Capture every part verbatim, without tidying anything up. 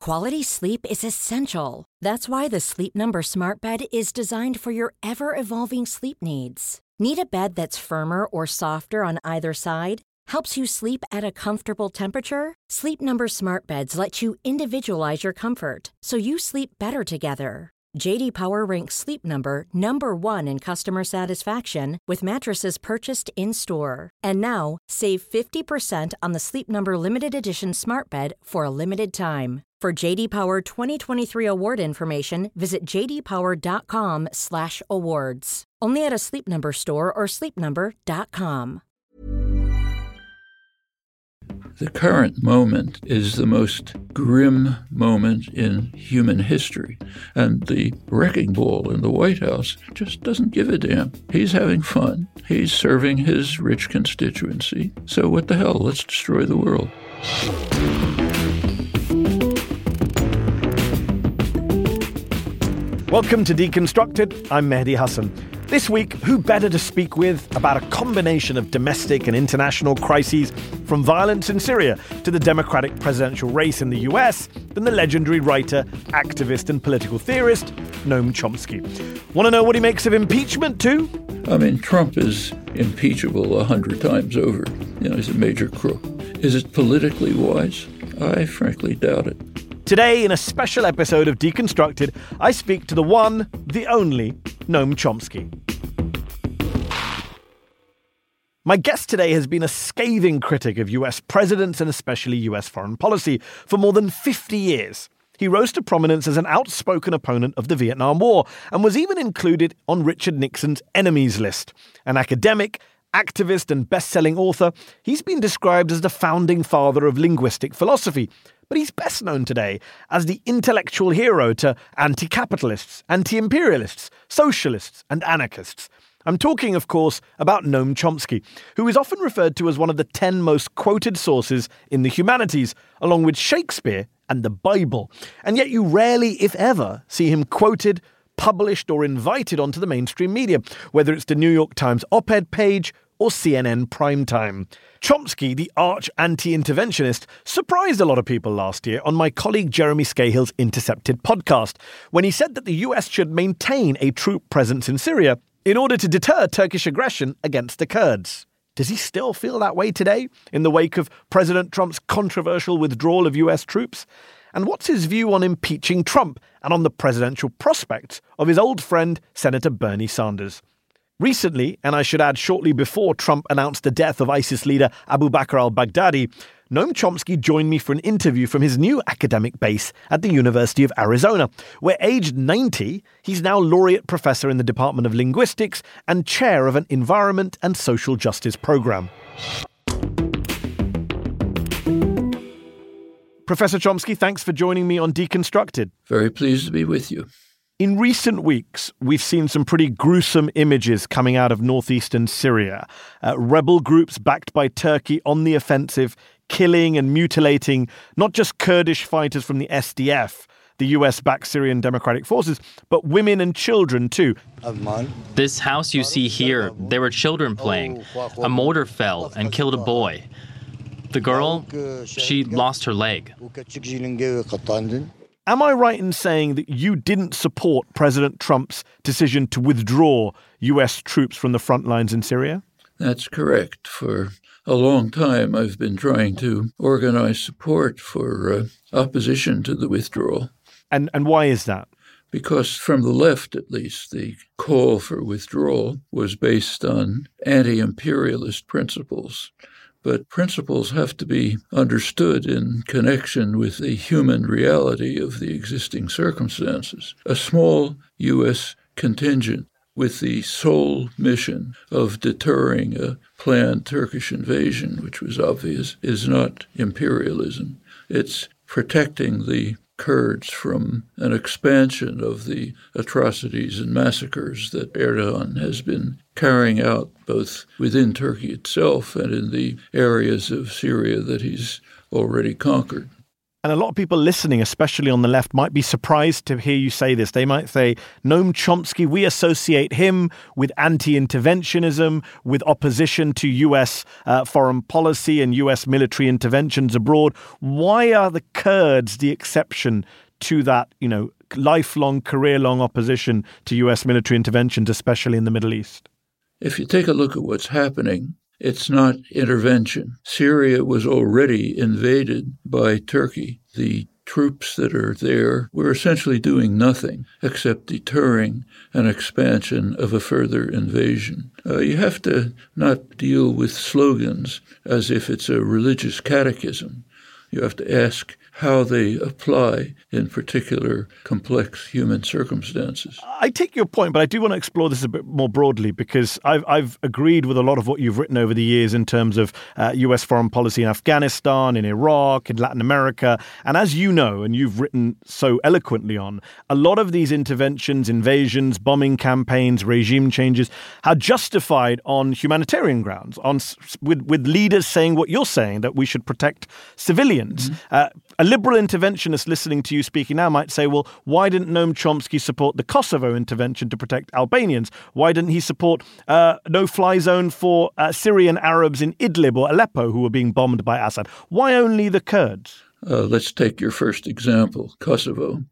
Quality sleep is essential. That's why the Sleep Number Smart Bed is designed for your ever-evolving sleep needs. Need a bed that's firmer or softer on either side? Helps you sleep at a comfortable temperature? Sleep Number Smart Beds let you individualize your comfort, so you sleep better together. J D Power ranks Sleep Number number one in customer satisfaction with mattresses purchased in-store. And now, save fifty percent on the Sleep Number Limited Edition Smart Bed for a limited time. For J D Power twenty twenty-three award information, visit j d power dot com slash awards. Only at a Sleep Number store or sleep number dot com. The current moment is the most grim moment in human history, and the wrecking ball in the White House just doesn't give a damn. He's having fun. He's serving his rich constituency. So what the hell? Let's destroy the world. Welcome to Deconstructed. I'm Mehdi Hasan. This week, who better to speak with about a combination of domestic and international crises, from violence in Syria to the Democratic presidential race in the U S, than the legendary writer, activist and political theorist, Noam Chomsky. Want to know what he makes of impeachment, too? I mean, Trump is impeachable a hundred times over. You know, he's a major crook. Is it politically wise? I frankly doubt it. Today, in a special episode of Deconstructed, I speak to the one, the only, Noam Chomsky. My guest today has been a scathing critic of U S presidents and especially U S foreign policy for more than fifty years. He rose to prominence as an outspoken opponent of the Vietnam War and was even included on Richard Nixon's enemies list. An academic, activist and best-selling author, he's been described as the founding father of linguistic philosophy. But he's best known today as the intellectual hero to anti-capitalists, anti-imperialists, socialists and anarchists. I'm talking, of course, about Noam Chomsky, who is often referred to as one of the ten most quoted sources in the humanities, along with Shakespeare and the Bible. And yet you rarely, if ever, see him quoted, published or invited onto the mainstream media, whether it's the New York Times op-ed page or C N N primetime. Chomsky, the arch anti-interventionist, surprised a lot of people last year on my colleague Jeremy Scahill's Intercepted podcast, when he said that the U S should maintain a troop presence in Syria in order to deter Turkish aggression against the Kurds. Does he still feel that way today, in the wake of President Trump's controversial withdrawal of U S troops? And what's his view on impeaching Trump and on the presidential prospects of his old friend, Senator Bernie Sanders? Recently, and I should add shortly before Trump announced the death of ISIS leader Abu Bakr al-Baghdadi, Noam Chomsky joined me for an interview from his new academic base at the University of Arizona, where aged ninety, he's now laureate professor in the Department of Linguistics and chair of an environment and social justice program. Professor Chomsky, thanks for joining me on Deconstructed. Very pleased to be with you. In recent weeks, we've seen some pretty gruesome images coming out of northeastern Syria. Uh, rebel groups backed by Turkey on the offensive, killing and mutilating not just Kurdish fighters from the S D F, the U S-backed Syrian Democratic Forces, but women and children too. This house you see here, there were children playing. A mortar fell and killed a boy. The girl, she lost her leg. Am I right in saying that you didn't support President Trump's decision to withdraw U S troops from the front lines in Syria? That's correct. For a long time, I've been trying to organize support for uh, opposition to the withdrawal. And and why is that? Because from the left, at least, the call for withdrawal was based on anti-imperialist principles. But principles have to be understood in connection with the human reality of the existing circumstances. A small U S contingent with the sole mission of deterring a planned Turkish invasion, which was obvious, is not imperialism. It's protecting the Kurds from an expansion of the atrocities and massacres that Erdogan has been carrying out both within Turkey itself and in the areas of Syria that he's already conquered. And a lot of people listening, especially on the left, might be surprised to hear you say this. They might say, Noam Chomsky, we associate him with anti-interventionism, with opposition to U S uh, foreign policy and U S military interventions abroad. Why are the Kurds the exception to that, you know, lifelong, career-long opposition to U S military interventions, especially in the Middle East? If you take a look at what's happening, it's not intervention. Syria was already invaded by Turkey. The troops that are there were essentially doing nothing except deterring an expansion of a further invasion. Uh, you have to not deal with slogans as if it's a religious catechism. You have to ask how they apply in particular complex human circumstances. I take your point, but I do want to explore this a bit more broadly because I've, I've agreed with a lot of what you've written over the years in terms of uh, U S foreign policy in Afghanistan, in Iraq, in Latin America. And as you know, and you've written so eloquently on, a lot of these interventions, invasions, bombing campaigns, regime changes are justified on humanitarian grounds, on with, with leaders saying what you're saying, that we should protect civilians. Mm-hmm. Uh, A liberal interventionist listening to you speaking now might say, well, why didn't Noam Chomsky support the Kosovo intervention to protect Albanians? Why didn't he support uh, no-fly zone for uh, Syrian Arabs in Idlib or Aleppo who were being bombed by Assad? Why only the Kurds? Uh, let's take your first example, Kosovo.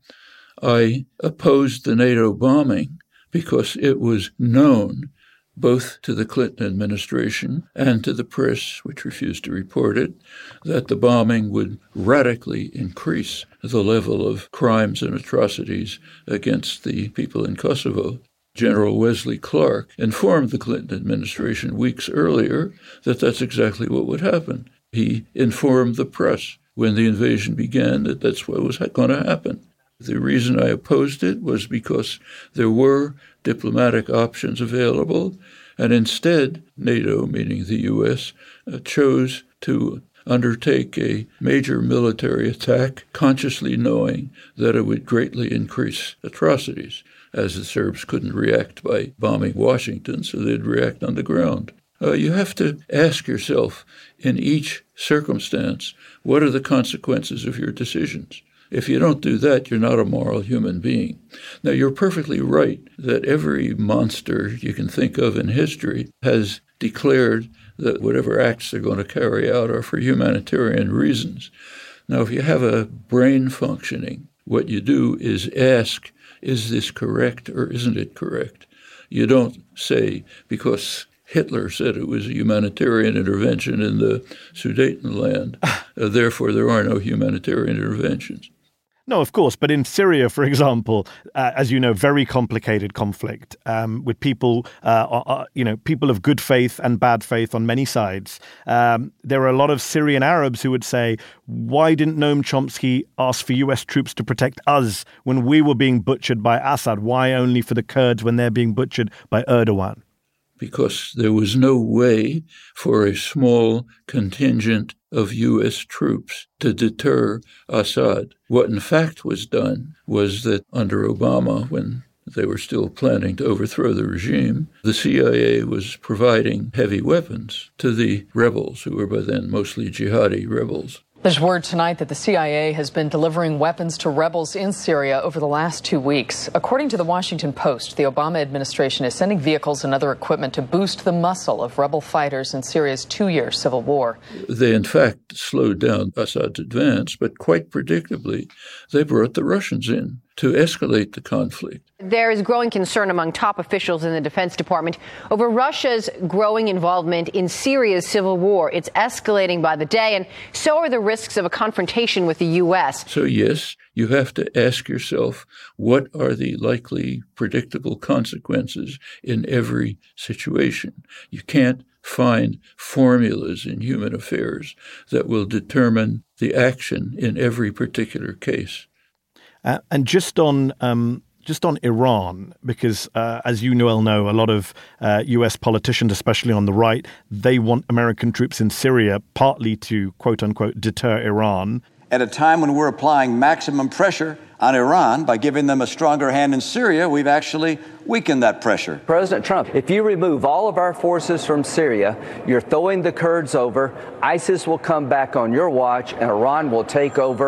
I opposed the NATO bombing because it was known both to the Clinton administration and to the press, which refused to report it, that the bombing would radically increase the level of crimes and atrocities against the people in Kosovo. General Wesley Clark informed the Clinton administration weeks earlier that that's exactly what would happen. He informed the press when the invasion began that that's what was going to happen. The reason I opposed it was because there were diplomatic options available, and instead NATO, meaning the U S, uh, chose to undertake a major military attack, consciously knowing that it would greatly increase atrocities, as the Serbs couldn't react by bombing Washington, so they'd react on the ground. Uh, you have to ask yourself, in each circumstance, what are the consequences of your decisions? If you don't do that, you're not a moral human being. Now, you're perfectly right that every monster you can think of in history has declared that whatever acts they're going to carry out are for humanitarian reasons. Now, if you have a brain functioning, what you do is ask, is this correct or isn't it correct? You don't say, because Hitler said it was a humanitarian intervention in the Sudetenland, uh, therefore there are no humanitarian interventions. No, of course. But in Syria, for example, uh, as you know, very complicated conflict um, with people, uh, uh, you know, people of good faith and bad faith on many sides. Um, there are a lot of Syrian Arabs who would say, why didn't Noam Chomsky ask for U S troops to protect us when we were being butchered by Assad? Why only for the Kurds when they're being butchered by Erdogan? Because there was no way for a small contingent of U S troops to deter Assad. What in fact was done was that under Obama, when they were still planning to overthrow the regime, the C I A was providing heavy weapons to the rebels, who were by then mostly jihadi rebels. There's word tonight that the C I A has been delivering weapons to rebels in Syria over the last two weeks. According to the Washington Post, the Obama administration is sending vehicles and other equipment to boost the muscle of rebel fighters in Syria's two-year civil war. They, in fact, slowed down Assad's advance, but quite predictably, they brought the Russians in to escalate the conflict. There is growing concern among top officials in the Defense Department over Russia's growing involvement in Syria's civil war. It's escalating by the day, and so are the risks of a confrontation with the U S. So, yes, you have to ask yourself, what are the likely predictable consequences in every situation? You can't find formulas in human affairs that will determine the action in every particular case. Uh, and just on um, just on Iran, because uh, as you well know, a lot of uh, U S politicians, especially on the right, they want American troops in Syria partly to, quote unquote, deter Iran. At a time when we're applying maximum pressure on Iran by giving them a stronger hand in Syria, we've actually weakened that pressure. President Trump, if you remove all of our forces from Syria, you're throwing the Kurds over, ISIS will come back on your watch, and Iran will take over.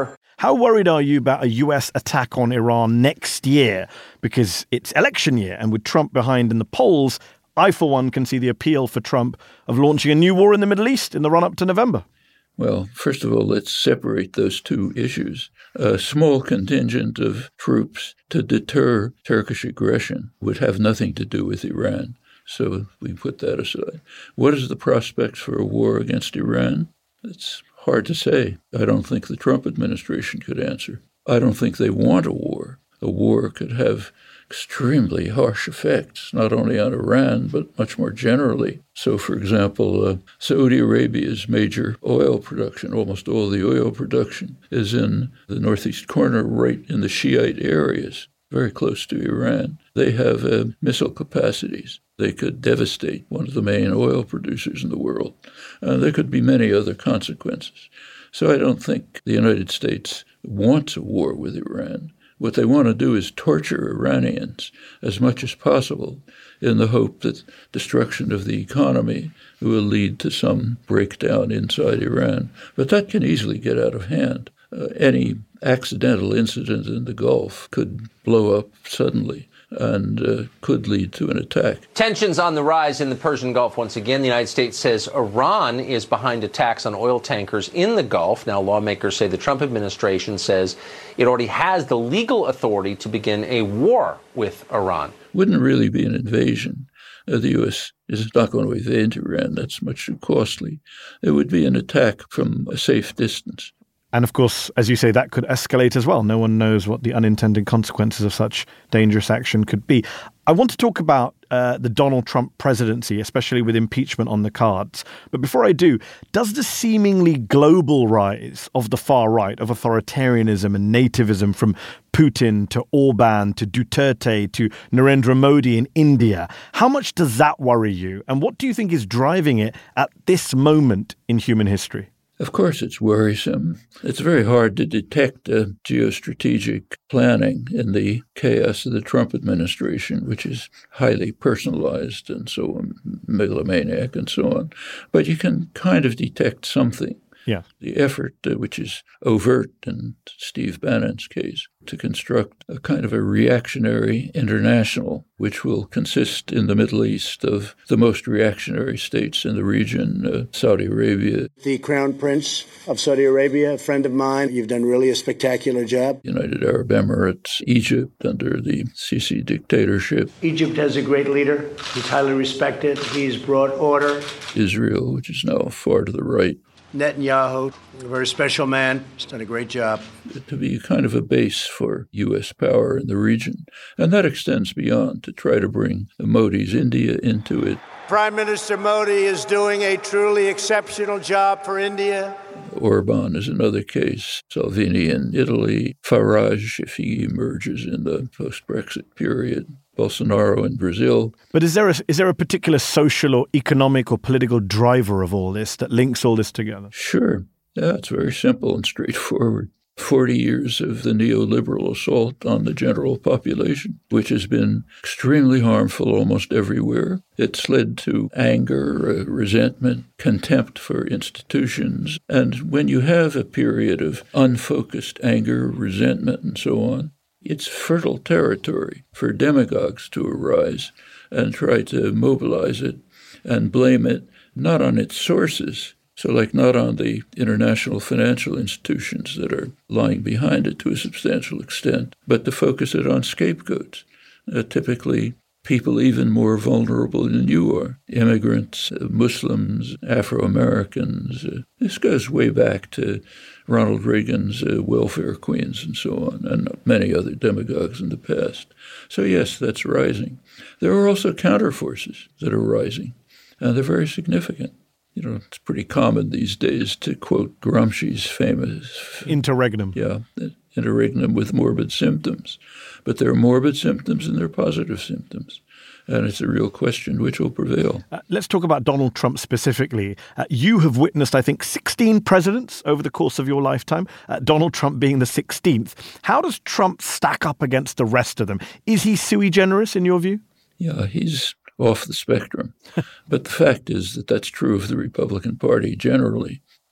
How worried are you about a U S attack on Iran next year? Because it's election year, and with Trump behind in the polls, I, for one, can see the appeal for Trump of launching a new war in the Middle East in the run-up to November. Well, first of all, let's separate those two issues. A small contingent of troops to deter Turkish aggression would have nothing to do with Iran. So we put that aside. What is the prospects for a war against Iran? It's hard to say. I don't think the Trump administration could answer. I don't think they want a war. A war could have extremely harsh effects, not only on Iran, but much more generally. So, for example, uh, Saudi Arabia's major oil production, almost all the oil production, is in the northeast corner, right in the Shiite areas, very close to Iran. They have uh, missile capacities. They could devastate one of the main oil producers in the world. Uh, there could be many other consequences. So I don't think the United States wants a war with Iran. What they want to do is torture Iranians as much as possible in the hope that destruction of the economy will lead to some breakdown inside Iran. But that can easily get out of hand. Uh, any accidental incident in the Gulf could blow up suddenly and uh, could lead to an attack. Tensions on the rise in the Persian Gulf once again. The United States says Iran is behind attacks on oil tankers in the Gulf. Now, lawmakers say the Trump administration says it already has the legal authority to begin a war with Iran. Wouldn't really be an invasion. Uh, the U S is not going to invade Iran. That's much too costly. It would be an attack from a safe distance. And of course, as you say, that could escalate as well. No one knows what the unintended consequences of such dangerous action could be. I want to talk about uh, the Donald Trump presidency, especially with impeachment on the cards. But before I do, does the seemingly global rise of the far right, of authoritarianism and nativism from Putin to Orban to Duterte to Narendra Modi in India, how much does that worry you? And what do you think is driving it at this moment in human history? Of course, it's worrisome. It's very hard to detect a geostrategic planning in the chaos of the Trump administration, which is highly personalized and so on, megalomaniac and so on. But you can kind of detect something. Yeah. The effort, uh, which is overt in Steve Bannon's case, to construct a kind of a reactionary international, which will consist in the Middle East of the most reactionary states in the region, uh, Saudi Arabia. The Crown Prince of Saudi Arabia, a friend of mine. You've done really a spectacular job. United Arab Emirates, Egypt under the Sisi dictatorship. Egypt has a great leader. He's highly respected. He's brought order. Israel, which is now far to the right. Netanyahu, a very special man. He's done a great job. To be kind of a base for U S power in the region. And that extends beyond to try to bring Modi's India into it. Prime Minister Modi is doing a truly exceptional job for India. Orban is another case. Salvini in Italy. Farage, if he emerges in the post-Brexit period. Bolsonaro in Brazil. But is there a, is there a particular social or economic or political driver of all this that links all this together? Sure. Yeah, it's very simple and straightforward. Forty years of the neoliberal assault on the general population, which has been extremely harmful almost everywhere. It's led to anger, uh, resentment, contempt for institutions. And when you have a period of unfocused anger, resentment, and so on, it's fertile territory for demagogues to arise and try to mobilize it and blame it not on its sources, so like not on the international financial institutions that are lying behind it to a substantial extent, but to focus it on scapegoats, uh, typically people even more vulnerable than you are, immigrants, uh, Muslims, Afro-Americans. Uh, this goes way back to Ronald Reagan's uh, welfare queens and so on, and many other demagogues in the past. So yes, that's rising. There are also counterforces that are rising, and they're very significant. You know, it's pretty common these days to quote Gramsci's famous interregnum. Yeah, interregnum with morbid symptoms. But there are morbid symptoms and there are positive symptoms. And it's a real question which will prevail. Uh, let's talk about Donald Trump specifically. Uh, you have witnessed, I think, sixteen presidents over the course of your lifetime, uh, Donald Trump being the sixteenth. How does Trump stack up against the rest of them? Is he sui generis in your view? Yeah, he's off the spectrum. But the fact is that that's true of the Republican Party generally.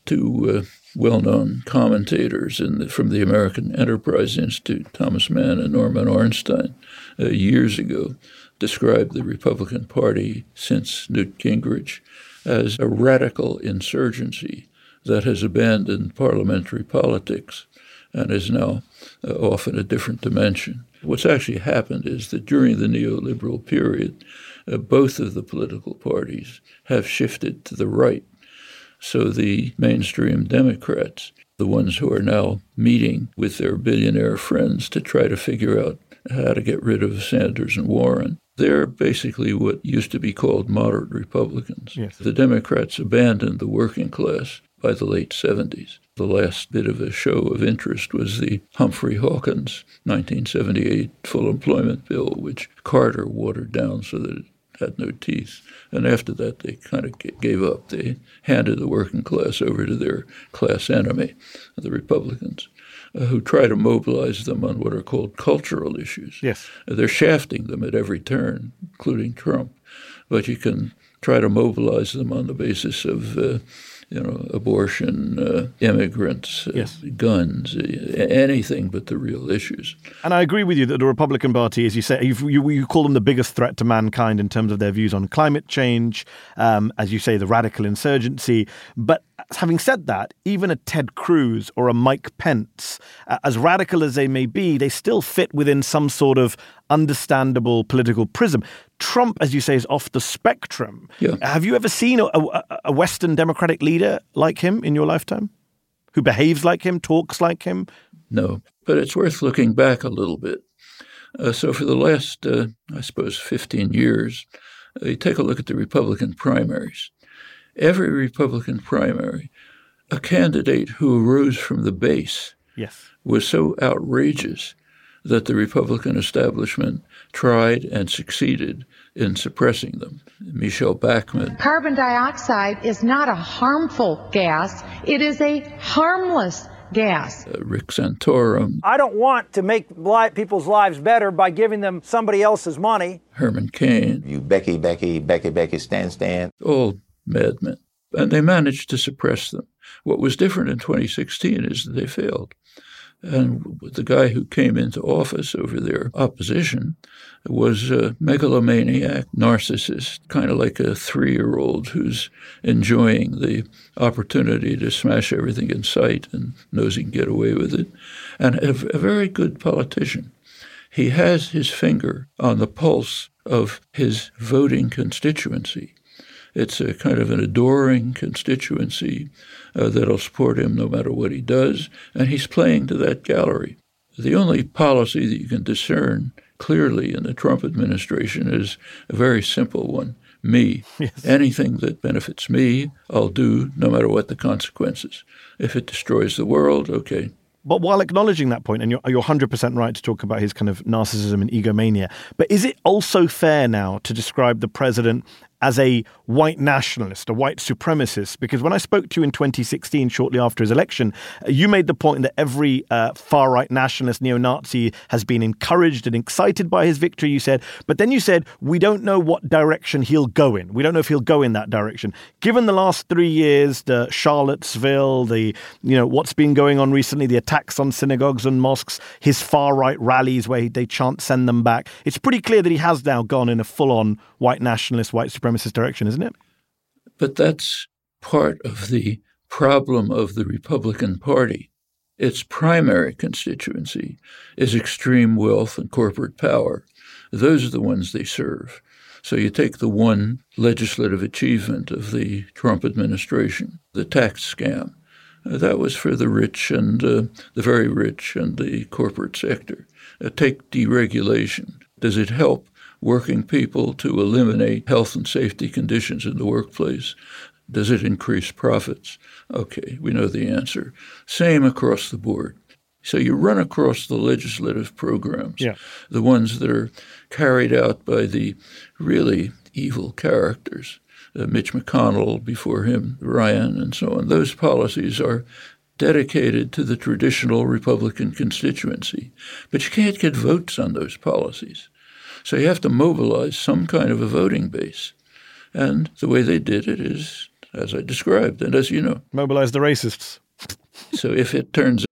two uh, well-known commentators in the, from the American Enterprise Institute, Thomas Mann and Norman Ornstein, uh, years ago, described the Republican Party since Newt Gingrich as a radical insurgency that has abandoned parliamentary politics and is now uh, off in a different dimension. What's actually happened is that during the neoliberal period, uh, both of the political parties have shifted to the right. So the mainstream Democrats, the ones who are now meeting with their billionaire friends to try to figure out how to get rid of Sanders and Warren, they're basically what used to be called moderate Republicans. Yes. The Democrats abandoned the working class by the late seventies. The last bit of a show of interest was the Humphrey Hawkins nineteen seventy-eight full employment bill, which Carter watered down so that it had no teeth. And after that, they kind of gave up. They handed the working class over to their class enemy, the Republicans, uh, who try to mobilize them on what are called cultural issues. Yes. Uh, they're shafting them at every turn, including Trump. But you can try to mobilize them on the basis of uh, you know, abortion, uh, immigrants, uh, yes. guns, uh, anything but the real issues. And I agree with you that the Republican Party, as you say, you, you, you call them the biggest threat to mankind in terms of their views on climate change, um, as you say, the radical insurgency. But having said that, even a Ted Cruz or a Mike Pence, uh, as radical as they may be, they still fit within some sort of understandable political prism. Trump, as you say, is off the spectrum. Yeah. Have you ever seen a, a, a Western Democratic leader like him in your lifetime? Who behaves like him, talks like him? No, but it's worth looking back a little bit. Uh, so for the last, uh, I suppose, fifteen years, uh, you take a look at the Republican primaries. Every Republican primary, a candidate who arose from the base yes. was so outrageous that the Republican establishment tried and succeeded in suppressing them. Michelle Bachmann. Carbon dioxide is not a harmful gas. It is a harmless gas. Uh, Rick Santorum. I don't want to make li- people's lives better by giving them somebody else's money. Herman Cain. You Becky, Becky, Becky, Becky, Stan, Stan. All madmen. And they managed to suppress them. What was different in twenty sixteen is that they failed. And the guy who came into office over their opposition was a megalomaniac, narcissist, kind of like a three-year-old who's enjoying the opportunity to smash everything in sight and knows he can get away with it, and a, a very good politician. He has his finger on the pulse of his voting constituency. It's a kind of an adoring constituency uh, that'll support him no matter what he does, and he's playing to that gallery. The only policy that you can discern clearly in the Trump administration is a very simple one. Me. Yes. Anything that benefits me, I'll do no matter what the consequences. If it destroys the world, okay. But while acknowledging that point, and you're, you're one hundred percent right to talk about his kind of narcissism and egomania, but is it also fair now to describe the president as a white nationalist, a white supremacist? Because when I spoke to you in twenty sixteen, shortly after his election, you made the point that every uh, far-right nationalist, neo-Nazi has been encouraged and excited by his victory, you said. But then you said, we don't know what direction he'll go in. We don't know if he'll go in that direction. Given the last three years, the Charlottesville, the, you know, what's been going on recently, the attacks on synagogues and mosques, his far-right rallies where they chant send them back, it's pretty clear that he has now gone in a full-on white nationalist, white supremacist direction, isn't it? But that's part of the problem of the Republican Party. Its primary constituency is extreme wealth and corporate power. Those are the ones they serve. So you take the one legislative achievement of the Trump administration, the tax scam. Uh, that was for the rich and uh, the very rich and the corporate sector. Uh, take deregulation. Does it help working people to eliminate health and safety conditions in the workplace? Does it increase profits? Okay, we know the answer. Same across the board. So you run across the legislative programs, yeah. the ones that are carried out by the really evil characters, uh, Mitch McConnell, before him, Ryan, and so on. Those policies are dedicated to the traditional Republican constituency. But you can't get votes on those policies. So you have to mobilize some kind of a voting base. And the way they did it is as I described, and as you know. Mobilize the racists. So if it turns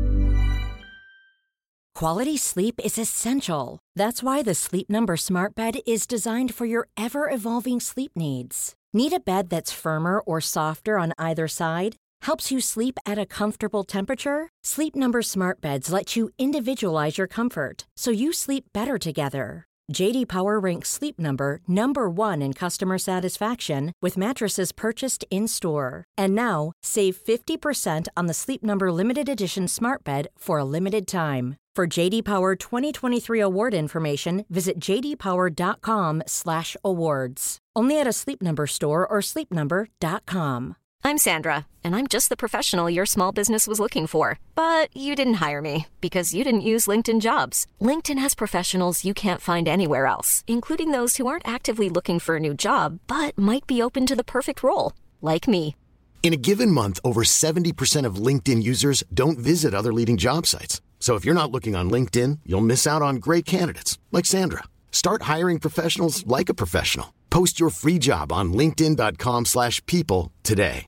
Quality sleep is essential. That's why the Sleep Number Smart Bed is designed for your ever-evolving sleep needs. Need a bed that's firmer or softer on either side? Helps you sleep at a comfortable temperature? Sleep Number Smart Beds let you individualize your comfort, so you sleep better together. J D Power ranks Sleep Number number one in customer satisfaction with mattresses purchased in-store. And now, save fifty percent on the Sleep Number Limited Edition Smart Bed for a limited time. For J D Power twenty twenty-three award information, visit j d power dot com slash awards. Only at a Sleep Number store or sleep number dot com. I'm Sandra, and I'm just the professional your small business was looking for. But you didn't hire me because you didn't use LinkedIn Jobs. LinkedIn has professionals you can't find anywhere else, including those who aren't actively looking for a new job, but might be open to the perfect role, like me. In a given month, over seventy percent of LinkedIn users don't visit other leading job sites. So if you're not looking on LinkedIn, you'll miss out on great candidates like Sandra. Start hiring professionals like a professional. Post your free job on linkedin dot com slash people today.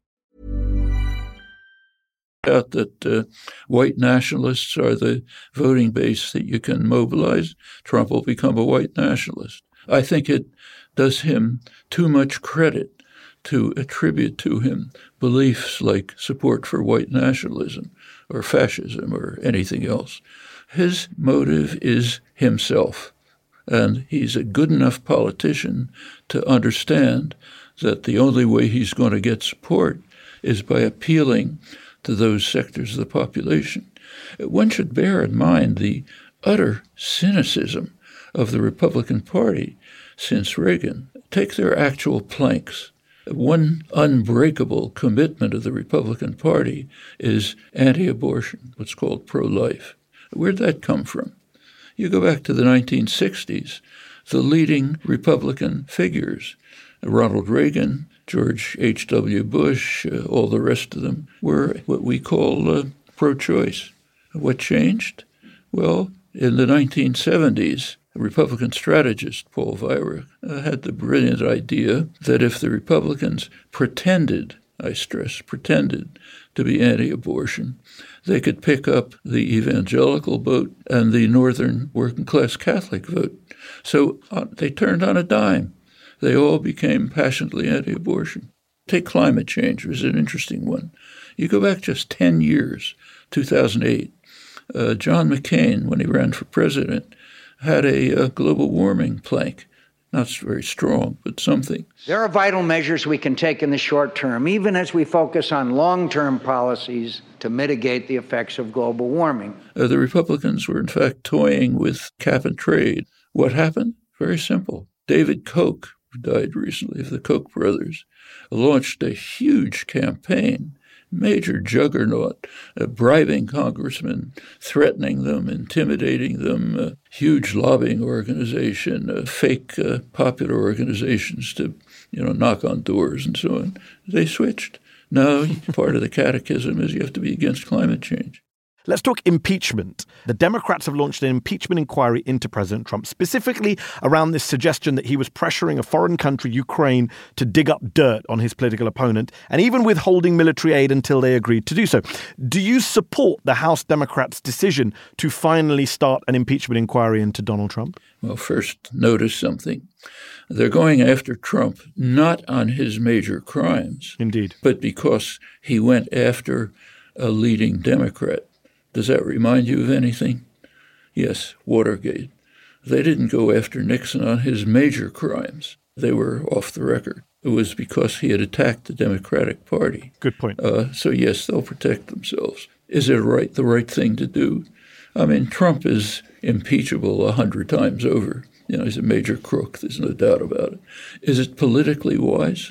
Out that uh, white nationalists are the voting base that you can mobilize, Trump will become a white nationalist. I think it does him too much credit to attribute to him beliefs like support for white nationalism or fascism or anything else. His motive is himself, and he's a good enough politician to understand that the only way he's going to get support is by appealing to those sectors of the population. One should bear in mind the utter cynicism of the Republican Party since Reagan. Take their actual planks. One unbreakable commitment of the Republican Party is anti-abortion, what's called pro-life. Where'd that come from? You go back to the nineteen sixties, the leading Republican figures, Ronald Reagan, George H W Bush, uh, all the rest of them, were what we call uh, pro-choice. What changed? Well, in the nineteen seventies, a Republican strategist, Paul Weyrich, uh, had the brilliant idea that if the Republicans pretended, I stress, pretended to be anti-abortion, they could pick up the evangelical vote and the northern working-class Catholic vote. So uh, they turned on a dime. They all became passionately anti-abortion. Take climate change, it was an interesting one. You go back just ten years, two thousand eight, uh, John McCain, when he ran for president, had a uh, global warming plank. Not very strong, but something. There are vital measures we can take in the short term, even as we focus on long-term policies to mitigate the effects of global warming. Uh, the Republicans were, in fact, toying with cap and trade. What happened? Very simple. David Koch, who died recently, of the Koch brothers, launched a huge campaign, major juggernaut, uh, bribing congressmen, threatening them, intimidating them, a huge lobbying organization, uh, fake uh, popular organizations to, you know, knock on doors and so on. They switched. Now, part of the catechism is you have to be against climate change. Let's talk impeachment. The Democrats have launched an impeachment inquiry into President Trump, specifically around this suggestion that he was pressuring a foreign country, Ukraine, to dig up dirt on his political opponent, and even withholding military aid until they agreed to do so. Do you support the House Democrats' decision to finally start an impeachment inquiry into Donald Trump? Well, first, notice something. They're going after Trump not on his major crimes. Indeed. But because he went after a leading Democrat. Does that remind you of anything? Yes, Watergate. They didn't go after Nixon on his major crimes. They were off the record. It was because he had attacked the Democratic Party. Good point. Uh, so, yes, they'll protect themselves. Is it right, the right thing to do? I mean, Trump is impeachable a hundred times over. You know, he's a major crook. There's no doubt about it. Is it politically wise?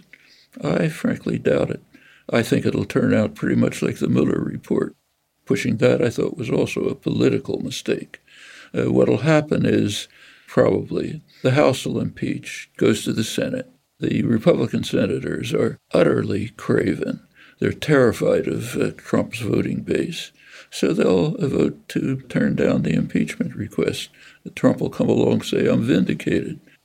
I frankly doubt it. I think it'll turn out pretty much like the Mueller report. Pushing that, I thought, was also a political mistake. Uh, what'll happen is probably the House will impeach, goes to the Senate. The Republican senators are utterly craven. They're terrified of uh, Trump's voting base. So they'll uh, vote to turn down the impeachment request. Trump will come along and say, I'm vindicated.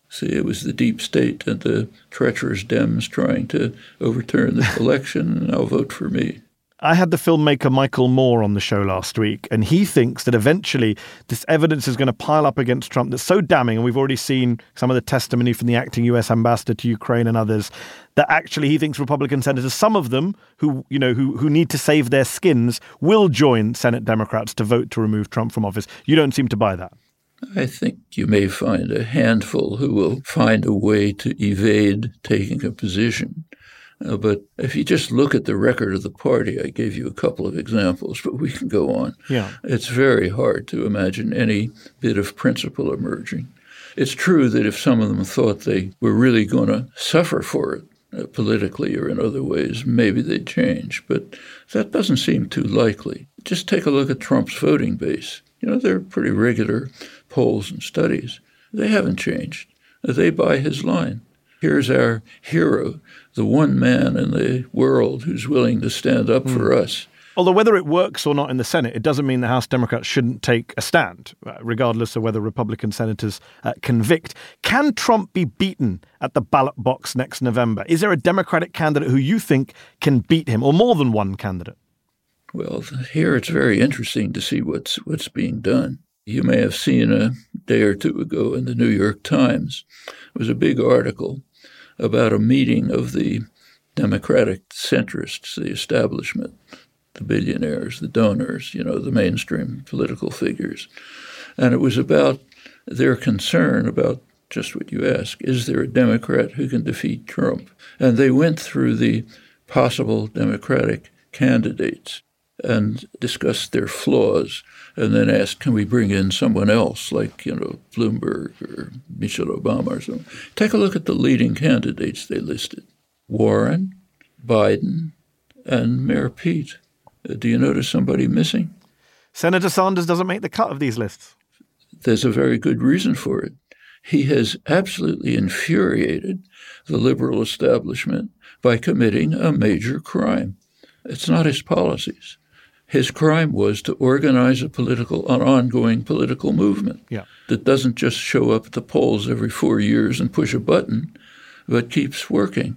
See, it was the deep state and the treacherous Dems trying to overturn the election, and I'll vote for me. I had the filmmaker Michael Moore on the show last week, and he thinks that eventually this evidence is going to pile up against Trump that's so damning, and we've already seen some of the testimony from the acting U S ambassador to Ukraine and others, that actually he thinks Republican senators, some of them who, you know, who, who need to save their skins, will join Senate Democrats to vote to remove Trump from office. You don't seem to buy that. I think you may find a handful who will find a way to evade taking a position. Uh, but if you just look at the record of the party, I gave you a couple of examples, but we can go on. Yeah. It's very hard to imagine any bit of principle emerging. It's true that if some of them thought they were really going to suffer for it, uh, politically or in other ways, maybe they'd change. But that doesn't seem too likely. Just take a look at Trump's voting base. You know, they're pretty regular polls and studies. They haven't changed. They buy his line. Here's our hero, the one man in the world who's willing to stand up mm. for us. Although whether it works or not in the Senate, it doesn't mean the House Democrats shouldn't take a stand, regardless of whether Republican senators uh, convict. Can Trump be beaten at the ballot box next November? Is there a Democratic candidate who you think can beat him, or more than one candidate? Well, here it's very interesting to see what's what's being done. You may have seen a day or two ago in the New York Times, it was a big article about a meeting of the Democratic centrists, the establishment, the billionaires, the donors, you know, the mainstream political figures. And it was about their concern about just what you ask, is there a Democrat who can defeat Trump? And they went through the possible Democratic candidates and discussed their flaws, and then asked, can we bring in someone else like, you know, Bloomberg or Michelle Obama or something? Take a look at the leading candidates they listed. Warren, Biden, and Mayor Pete. Uh, do you notice somebody missing? Senator Sanders doesn't make the cut of these lists. There's a very good reason for it. He has absolutely infuriated the liberal establishment by committing a major crime. It's not his policies. His crime was to organize a political, an ongoing political movement yeah. that doesn't just show up at the polls every four years and push a button, but keeps working.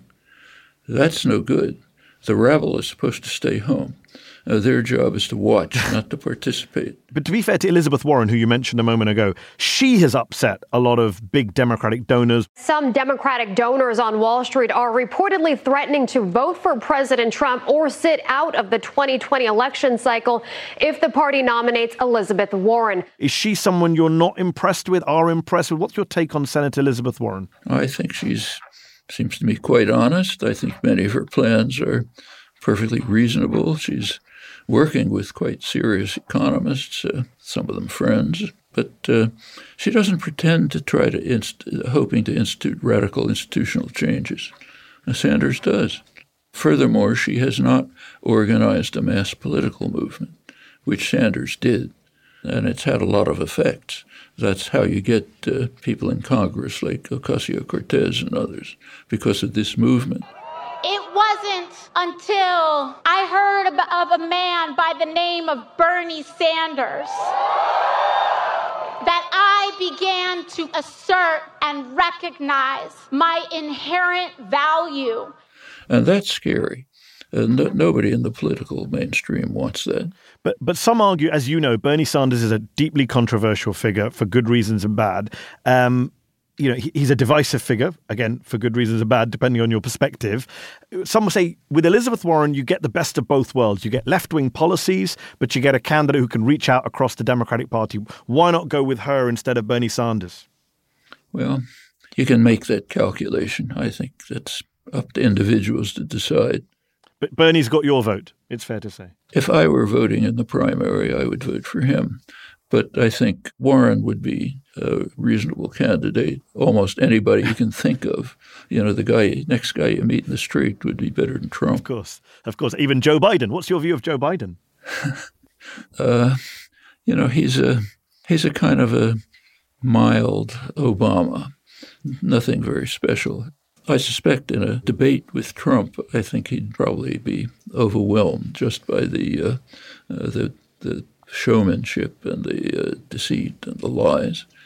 That's no good. The rabble is supposed to stay home. Uh, their job is to watch, not to participate. But to be fair to Elizabeth Warren, who you mentioned a moment ago, she has upset a lot of big Democratic donors. Some Democratic donors on Wall Street are reportedly threatening to vote for President Trump or sit out of the twenty twenty election cycle if the party nominates Elizabeth Warren. Is she someone you're not impressed with, are impressed with? What's your take on Senator Elizabeth Warren? I think she's seems to me quite honest. I think many of her plans are perfectly reasonable. She's working with quite serious economists, uh, some of them friends, but uh, she doesn't pretend to try to, inst- hoping to institute radical institutional changes. Now, Sanders does. Furthermore, she has not organized a mass political movement, which Sanders did, and it's had a lot of effects. That's how you get uh, people in Congress like Ocasio-Cortez and others, because of this movement. It wasn't until I heard of a man by the name of Bernie Sanders that I began to assert and recognize my inherent value. And that's scary. Uh, no, nobody in the political mainstream wants that. But but some argue, as you know, Bernie Sanders is a deeply controversial figure for good reasons and bad. Um, you know, he, he's a divisive figure, again, for good reasons and bad, depending on your perspective. Some will say with Elizabeth Warren, you get the best of both worlds. You get left-wing policies, but you get a candidate who can reach out across the Democratic Party. Why not go with her instead of Bernie Sanders? Well, you can make that calculation. I think that's up to individuals to decide. But Bernie's got your vote, it's fair to say. If I were voting in the primary, I would vote for him. But I think Warren would be a reasonable candidate. Almost anybody you can think of. You know, the guy, next guy you meet in the street would be better than Trump. Of course, of course. Even Joe Biden. What's your view of Joe Biden? uh, you know, he's a he's a kind of a mild Obama. Nothing very special. I suspect in a debate with Trump, I think he'd probably be overwhelmed just by the uh, uh, the the showmanship and the uh, deceit and the lies.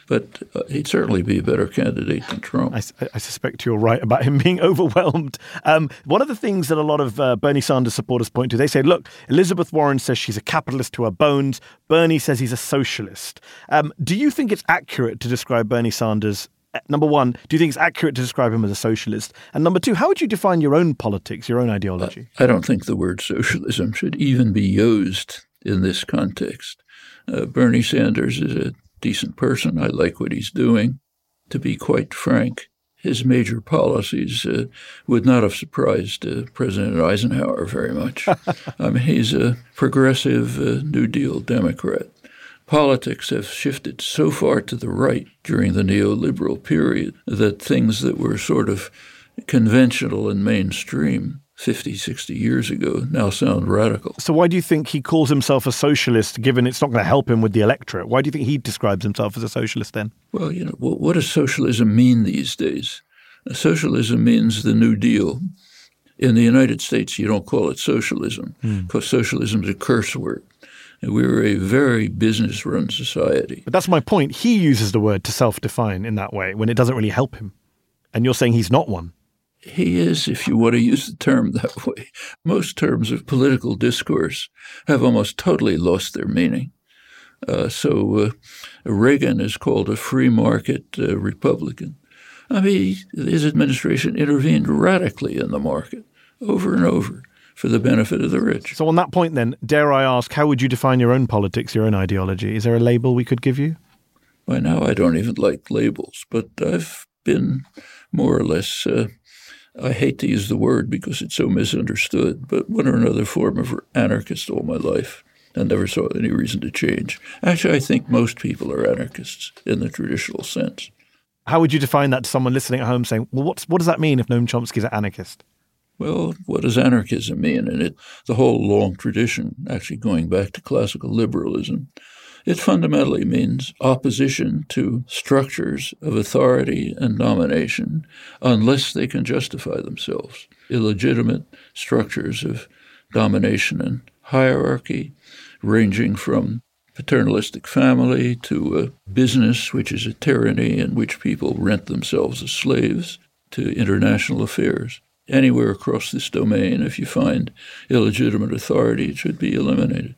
But uh, he'd certainly be a better candidate than Trump. I, I suspect you're right about him being overwhelmed. Um, one of the things that a lot of uh, Bernie Sanders supporters point to, they say, look, Elizabeth Warren says she's a capitalist to her bones. Bernie says he's a socialist. Um, do you think it's accurate to describe Bernie Sanders? Number one, do you think it's accurate to describe him as a socialist? And number two, how would you define your own politics, your own ideology? I don't think the word socialism should even be used in this context. Uh, Bernie Sanders is a decent person. I like what he's doing. To be quite frank, his major policies uh, would not have surprised uh, President Eisenhower very much. I mean, he's a progressive uh, New Deal Democrat. Politics have shifted so far to the right during the neoliberal period that things that were sort of conventional and mainstream fifty, sixty years ago now sound radical. So why do you think he calls himself a socialist, given it's not going to help him with the electorate? Why do you think he describes himself as a socialist then? Well, you know, what does socialism mean these days? Socialism means the New Deal. In the United States, you don't call it socialism, mm. because socialism is a curse word. And we were a very business-run society. But that's my point. He uses the word to self-define in that way when it doesn't really help him. And you're saying he's not one. He is, if you want to use the term that way. Most terms of political discourse have almost totally lost their meaning. Uh, so uh, Reagan is called a free market uh, Republican. I mean, his administration intervened radically in the market over and over for the benefit of the rich. So on that point then, dare I ask, how would you define your own politics, your own ideology? Is there a label we could give you? By now, I don't even like labels, but I've been more or less... Uh, I hate to use the word because it's so misunderstood, but one or another form of anarchist all my life. I never saw any reason to change. Actually, I think most people are anarchists in the traditional sense. How would you define that to someone listening at home saying, well, what's, what does that mean if Noam Chomsky is an anarchist? Well, what does anarchism mean? And it, the whole long tradition, actually going back to classical liberalism, it fundamentally means opposition to structures of authority and domination unless they can justify themselves. Illegitimate structures of domination and hierarchy, ranging from paternalistic family to a business, which is a tyranny in which people rent themselves as slaves, to international affairs. Anywhere across this domain, if you find illegitimate authority, it should be eliminated.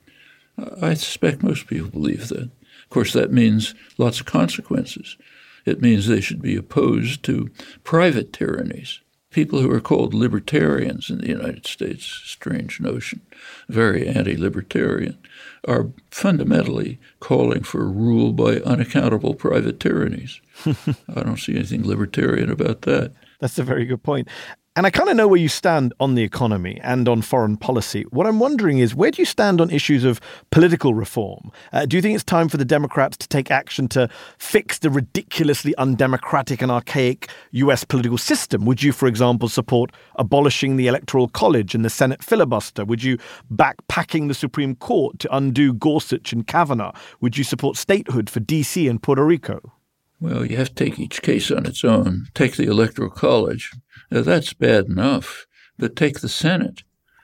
I suspect most people believe that. Of course, that means lots of consequences. It means they should be opposed to private tyrannies. People who are called libertarians in the United States, strange notion, very anti-libertarian, are fundamentally calling for rule by unaccountable private tyrannies. I don't see anything libertarian about that. That's a very good point. And I kind of know where you stand on the economy and on foreign policy. What I'm wondering is, where do you stand on issues of political reform? Uh, do you think it's time for the Democrats to take action to fix the ridiculously undemocratic and archaic U S political system? Would you, for example, support abolishing the Electoral College and the Senate filibuster? Would you back packing the Supreme Court to undo Gorsuch and Kavanaugh? Would you support statehood for D C and Puerto Rico? Well, you have to take each case on its own. Take the Electoral College. Now, that's bad enough, but take the Senate.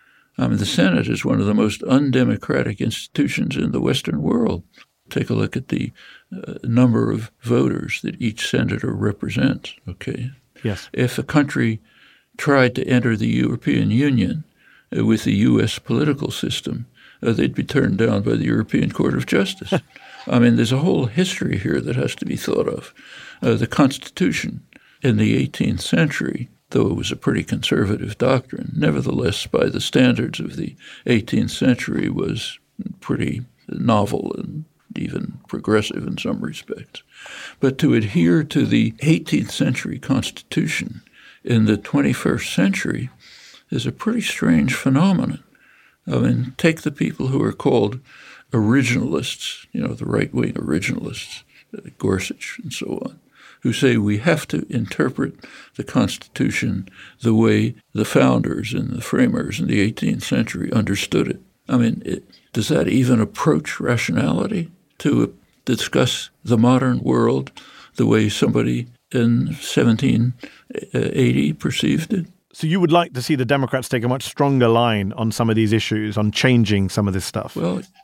I mean, the Senate is one of the most undemocratic institutions in the Western world. Take a look at the uh, number of voters that each senator represents, okay? Yes. If a country tried to enter the European Union uh, with the U S political system, uh, they'd be turned down by the European Court of Justice. I mean, there's a whole history here that has to be thought of. Uh, the Constitution in the eighteenth century, though it was a pretty conservative doctrine, nevertheless, by the standards of the eighteenth century, was pretty novel and even progressive in some respects. But to adhere to the eighteenth century Constitution in the twenty-first century is a pretty strange phenomenon. I mean, take the people who are called originalists, you know, the right-wing originalists, uh, Gorsuch and so on, who say we have to interpret the Constitution the way the founders and the framers in the eighteenth century understood it. I mean, it, does that even approach rationality to uh, discuss the modern world the way somebody in seventeen eighty perceived it? So you would like to see the Democrats take a much stronger line on some of these issues, on changing some of this stuff? Well,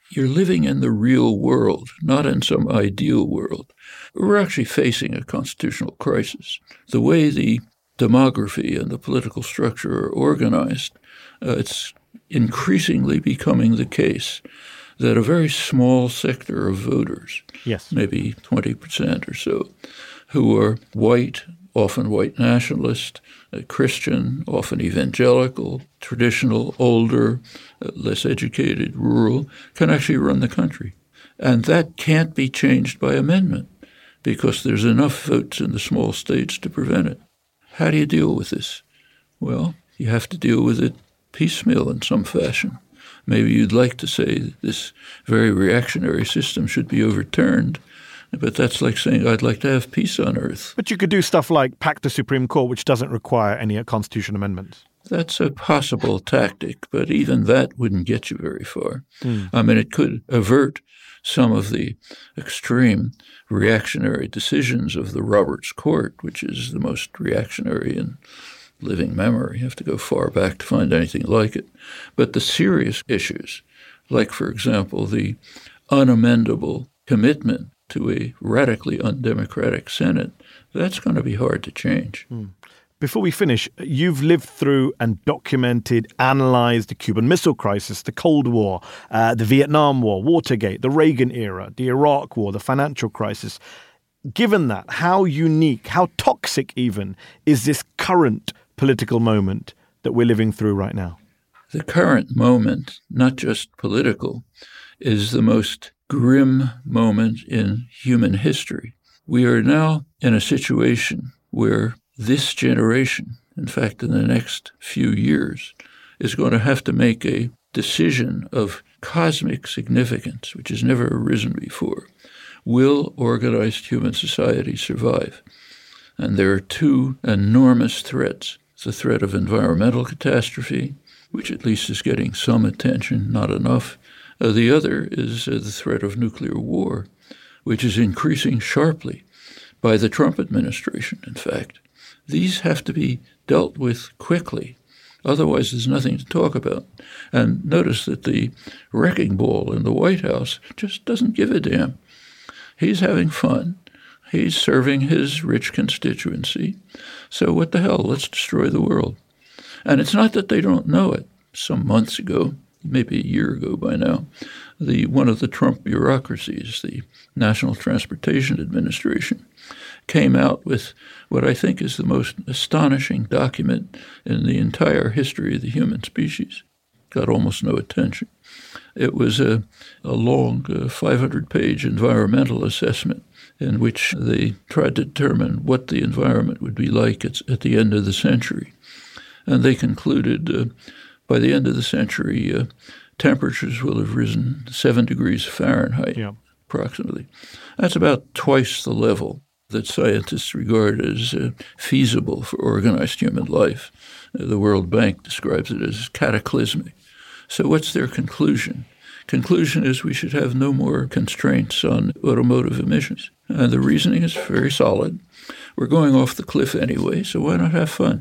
you're living in the real world, not in some ideal world. We're actually facing a constitutional crisis. The way the demography and the political structure are organized, uh, it's increasingly becoming the case that a very small sector of voters, yes, maybe twenty percent or so, who are white, often white nationalist, uh, Christian, often evangelical, traditional, older, uh, less educated, rural, can actually run the country. And that can't be changed by amendment because there's enough votes in the small states to prevent it. How do you deal with this? Well, you have to deal with it piecemeal in some fashion. Maybe you'd like to say that this very reactionary system should be overturned, but that's like saying, I'd like to have peace on earth. But you could do stuff like pack the Supreme Court, which doesn't require any constitution amendments. That's a possible tactic, but even that wouldn't get you very far. Mm. I mean, it could avert some of the extreme reactionary decisions of the Roberts Court, which is the most reactionary in living memory. You have to go far back to find anything like it. But the serious issues, like, for example, the unamendable commitment to a radically undemocratic Senate, that's going to be hard to change. Mm. Before we finish, you've lived through and documented, analyzed the Cuban Missile Crisis, the Cold War, uh, the Vietnam War, Watergate, the Reagan era, the Iraq War, the financial crisis. Given that, how unique, how toxic even, is this current political moment that we're living through right now? The current moment, not just political, is the most grim moment in human history. We are now in a situation where this generation, in fact, in the next few years, is going to have to make a decision of cosmic significance, which has never arisen before. Will organized human society survive? And there are two enormous threats. The threat of environmental catastrophe, which at least is getting some attention, not enough. Uh, the other is uh, the threat of nuclear war, which is increasing sharply by the Trump administration, in fact. These have to be dealt with quickly. Otherwise, there's nothing to talk about. And notice that the wrecking ball in the White House just doesn't give a damn. He's having fun. He's serving his rich constituency. So what the hell? Let's destroy the world. And it's not that they don't know it. Some months ago, maybe a year ago by now, the one of the Trump bureaucracies, the National Transportation Administration, came out with what I think is the most astonishing document in the entire history of the human species. Got almost no attention. It was a, a long uh, five hundred page environmental assessment in which they tried to determine what the environment would be like at, at the end of the century. And they concluded uh, by the end of the century, uh, temperatures will have risen seven degrees Fahrenheit, yeah. approximately. That's about twice the level that scientists regard as uh, feasible for organized human life. Uh, the World Bank describes it as cataclysmic. So what's their conclusion? Conclusion is we should have no more constraints on automotive emissions. And the reasoning is very solid. We're going off the cliff anyway, so why not have fun?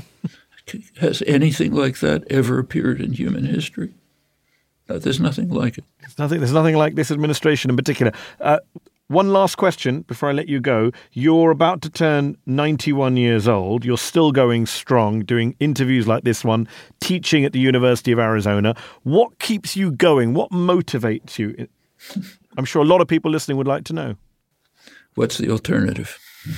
Has anything like that ever appeared in human history? Uh, there's nothing like it. There's nothing, there's nothing like this administration in particular. Uh, One last question before I let you go. You're about to turn ninety-one years old. You're still going strong, doing interviews like this one, teaching at the University of Arizona. What keeps you going? What motivates you? I'm sure a lot of people listening would like to know. What's the alternative?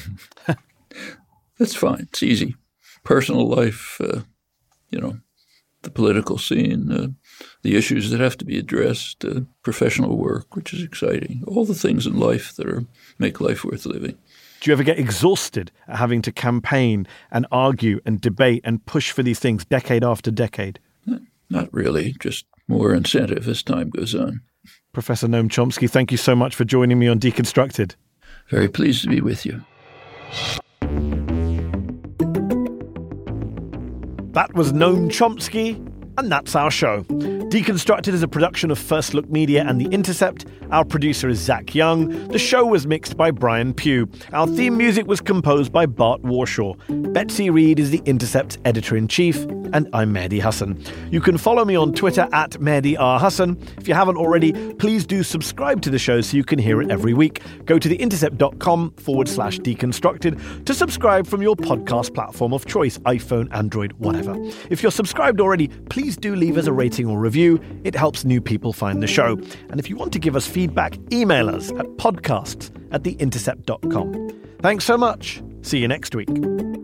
That's fine. It's easy. Personal life, uh, you know, the political scene, uh, the issues that have to be addressed, uh, professional work, which is exciting, all the things in life that are make life worth living. Do you ever get exhausted at having to campaign and argue and debate and push for these things decade after decade? Not really, just more incentive as time goes on. Professor Noam Chomsky, thank you so much for joining me on Deconstructed. Very pleased to be with you. That was Noam Chomsky, and that's our show. Deconstructed is a production of First Look Media and The Intercept. Our producer is Zach Young. The show was mixed by Brian Pugh. Our theme music was composed by Bart Warshaw. Betsy Reed is The Intercept's editor-in-chief, and I'm Mehdi Hassan. You can follow me on Twitter at Mehdi R. Hassan. If you haven't already, please do subscribe to the show so you can hear it every week. Go to theintercept.com forward slash deconstructed to subscribe from your podcast platform of choice, iPhone, Android, whatever. If you're subscribed already, please do leave us a rating or review. It helps new people find the show. And if you want to give us feedback, email us at podcasts at theintercept dot com. Thanks so much. See you next week.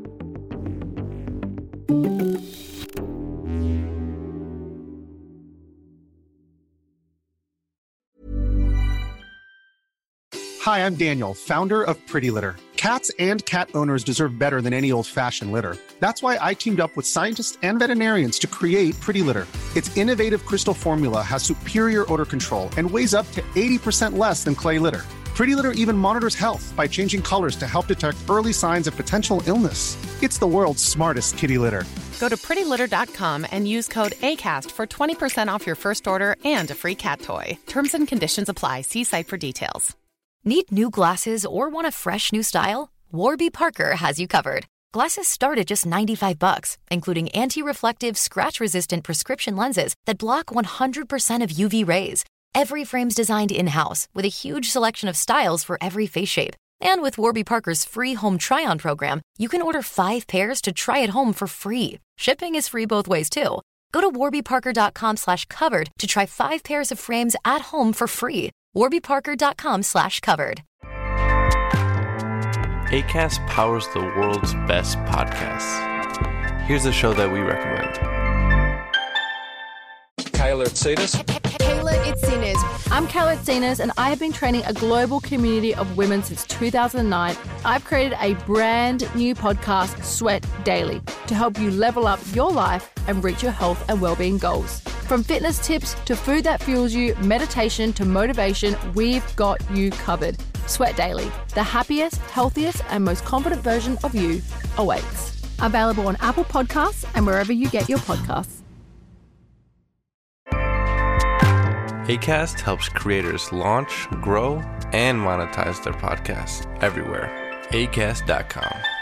Hi, I'm Daniel, founder of Pretty Litter. Cats and cat owners deserve better than any old-fashioned litter. That's why I teamed up with scientists and veterinarians to create Pretty Litter. Its innovative crystal formula has superior odor control and weighs up to eighty percent less than clay litter. Pretty Litter even monitors health by changing colors to help detect early signs of potential illness. It's the world's smartest kitty litter. Go to pretty litter dot com and use code ACAST for twenty percent off your first order and a free cat toy. Terms and conditions apply. See site for details. Need new glasses or want a fresh new style? Warby Parker has you covered. Glasses start at just ninety-five bucks, including anti-reflective, scratch-resistant prescription lenses that block one hundred percent of U V rays. Every frame's designed in-house with a huge selection of styles for every face shape. And with Warby Parker's free home try-on program, you can order five pairs to try at home for free. Shipping is free both ways, too. Go to warbyparker.com slash covered to try five pairs of frames at home for free. warbyparker.com slash covered. Acast powers the world's best podcasts. Here's a show that we recommend. Kayla Itsinas. Kayla Itsinas. I'm Kayla Itsinas, and I have been training a global community of women since two thousand nine. I've created a brand new podcast, Sweat Daily, to help you level up your life and reach your health and well-being goals. From fitness tips to food that fuels you, meditation to motivation, we've got you covered. Sweat Daily, the happiest, healthiest, and most confident version of you awaits. Available on Apple Podcasts and wherever you get your podcasts. Acast helps creators launch, grow, and monetize their podcasts everywhere. acast dot com.